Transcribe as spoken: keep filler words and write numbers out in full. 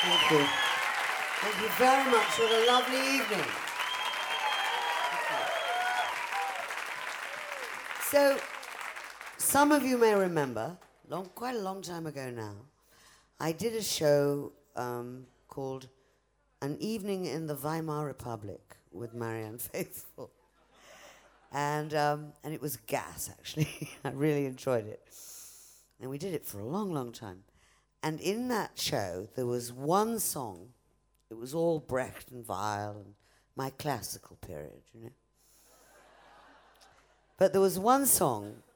Thank you. Thank you very much. What a lovely evening. So, some of you may remember, long, quite a long time ago now, I did a show um, called An Evening in the Weimar Republic with Marianne Faithfull. And, um, and it was gas, actually. I really enjoyed it. And we did it for a long, long time. And in that show, there was one song. It was all Brecht and Weill and my classical period, you know. But there was one song